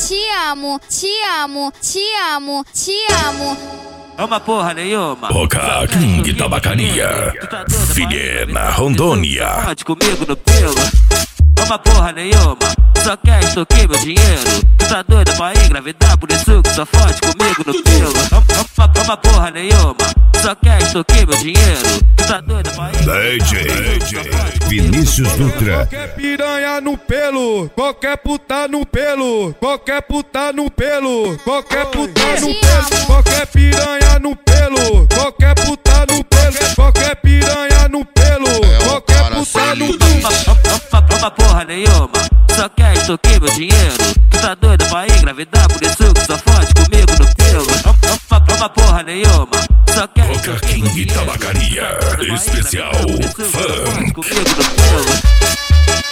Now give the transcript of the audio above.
te amo, te amo, te amo, te amo. Uma porra nenhuma. Boca King Tabacaria, Vilhena, Rondônia. Pode comigo no pelo. Uma porra nenhuma. Só quer extorquir meu dinheiro. Tu tá doida pra engravidar, por isso que só fode comigo no pelo. Uma porra nenhuma. Só quer extorquir meu dinheiro. Tu tá doida pra engravidar. DJ Vinícius Dutra. Qualquer piranha no pelo, qualquer puta no pelo, qualquer puta no pelo, qualquer puta no pelo, qualquer piranha no pelo, qualquer puta no pelo, qualquer piranha no pelo, qualquer puta no pelo. Uma porra nenhuma. Só quer extorquir meu dinheiro. Tu tá doida pra engravidar, por isso que só fode comigo no pelo. Uma porra nenhuma. Só quer Boca King Tabacaria, especial funk. comigo no pelo.